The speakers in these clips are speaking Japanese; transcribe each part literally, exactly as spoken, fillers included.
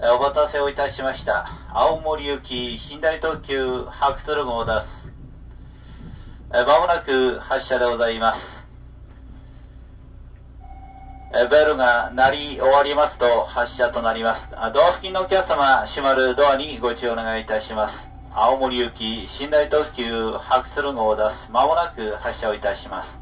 お待たせをいたしました。青森行き寝台特急白鶴号です。まもなく発車でございます。ベルが鳴り終わりますと発車となります。ドア付近のお客様、閉まるドアにご注意お願いいたします。青森行き寝台特急白鶴号です。まもなく発車をいたします。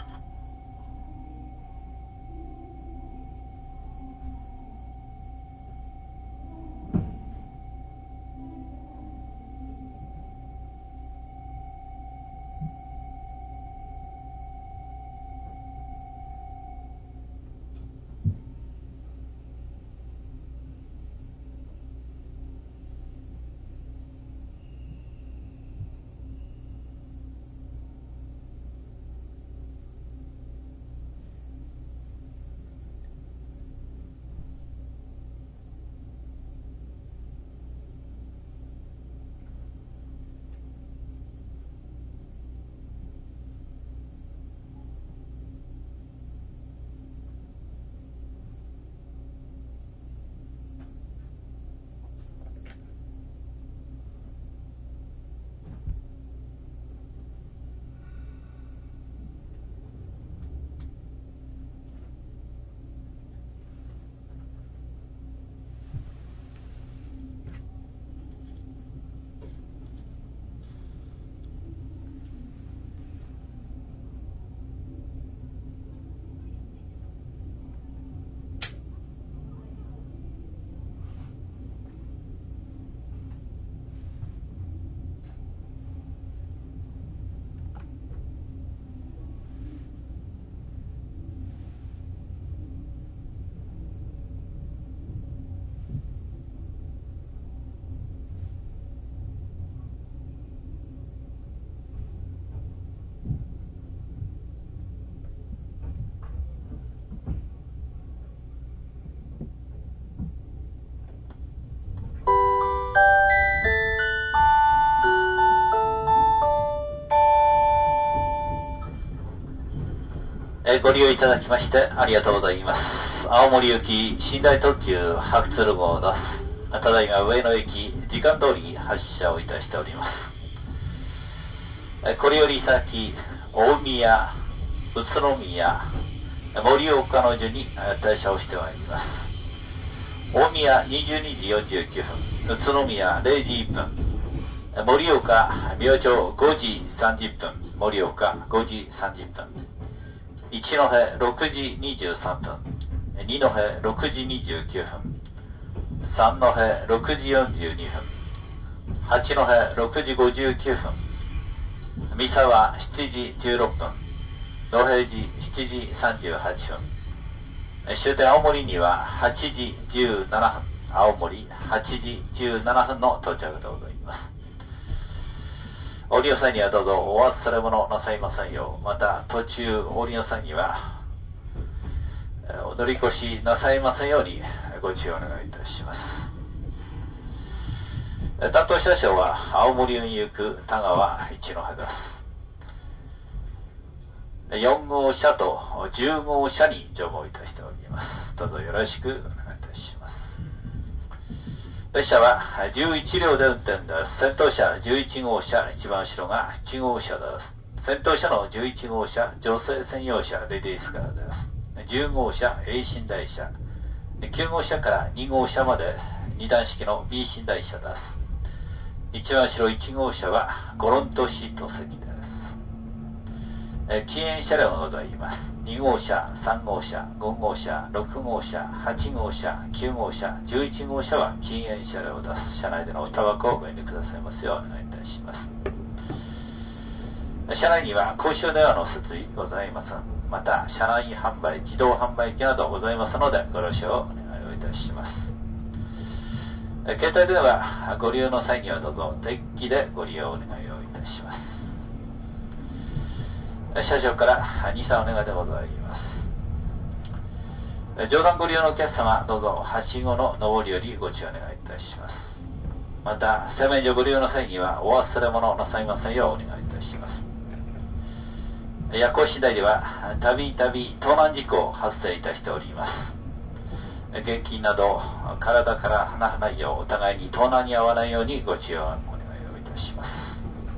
ご利用いただきましてありがとうございます。青森行き寝台特急白鶴号です。ただいま上野駅時間通り発車をいたしております。これより先大宮、宇都宮、盛岡の順に停車をしてまいります。大宮にじゅうにじよんじゅうきゅうふん、宇都宮れいじいっぷん、盛岡明朝ごじさんじゅっぷん、盛岡ごじさんじゅっぷん、一戸ろくじにじゅうさんぷん、二戸ろくじにじゅうきゅうふん、三戸ろくじよんじゅうにふん、八戸ろくじごじゅうきゅうふん、三沢しちじじゅうろっぷん、野平寺しちじさんじゅうはっぷん、終点青森にははちじじゅうななふん、青森はちじじゅうななふんの到着でございます。お降りの際にはどうぞお忘れ物なさいませんよう。また途中お降りの際にはお乗り越しなさいませんようにご注意お願いいたします。担当車掌は青森運行く田川一戸です。よん号車とじゅう号車に乗務いたしております。どうぞよろしくお願いいたします。列車はじゅういちりょうで運転です。先頭車じゅういち号車、一番後ろがいち号車です。先頭車のじゅういち号車、女性専用車レディースカーです。じゅう号車 A 寝台車、きゅう号車からに号車までに段式の B 寝台車です。一番後ろいち号車はゴロントシート席です。禁煙車両がございます。に号車、さん号車、ご号車、ろく号車、はち号車、きゅう号車、じゅういち号車は禁煙車両です。車内でのおタバコをご遠慮くださいますようお願いいたします。車内には公衆電話の設備ございません。また車内販売、自動販売機などございますのでご了承をお願いをいたします。携帯電話ご利用の際にはどうぞ定期でご利用をお願いをいたします。車掌からに、さんお願いでございます。上段ご利用のお客様、どうぞはしごの上りよりご注意お願いいたします。また洗面所ご利用の際にはお忘れ物なさいませんようお願いいたします。夜行次第ではたびたび盗難事故を発生いたしております。 現金など体から離さないよう、お互いに盗難に遭わないようにご注意をお願いをいたします。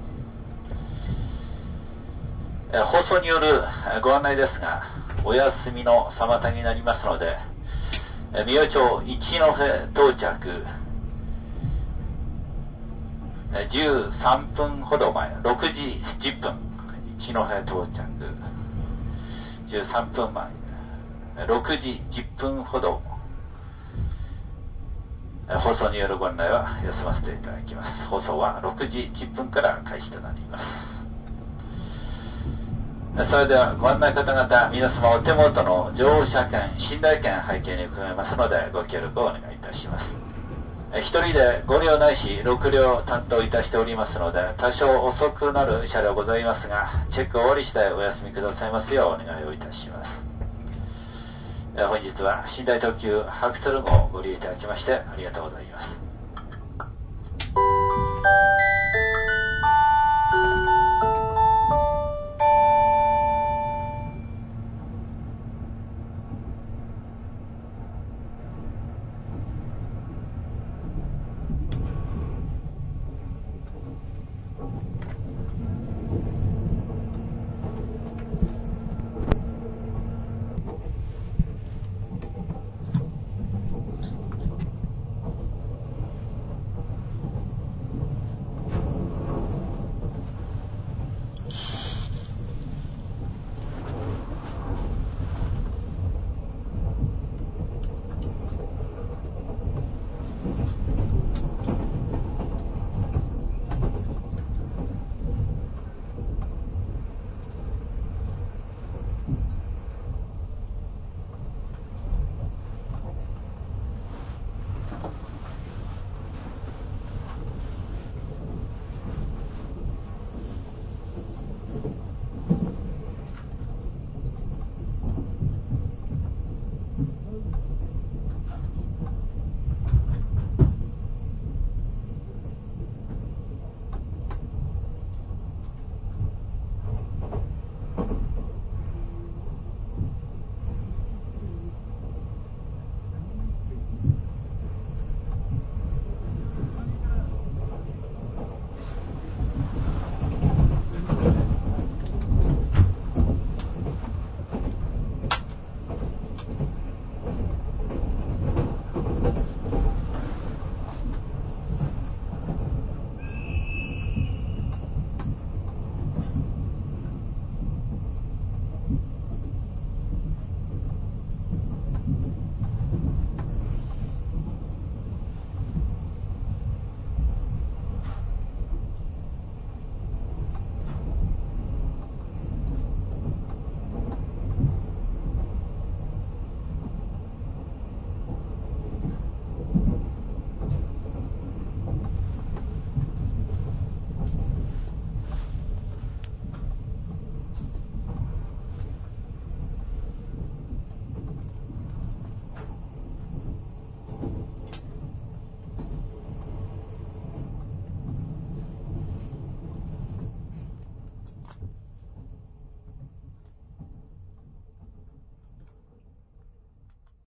放送によるご案内ですが、お休みの妨げになりますので、三代町一戸到着じゅうさんぷんほど前、ろくじじゅっぷん、一戸到着じゅうさんぷんまえ、ろくじじゅっぷんほど放送によるご案内は休ませていただきます。放送はろくじじゅっぷんから開始となります。それではご案内方々、皆様お手元の乗車券、寝台券背景に加えますのでご協力をお願いいたします。一人でご両ないしろく両担当いたしておりますので、多少遅くなる車両ございますが、チェック終わり次第お休みくださいますようお願いをいたします。本日は寝台特急白鶴号をご利用いただきましてありがとうございます。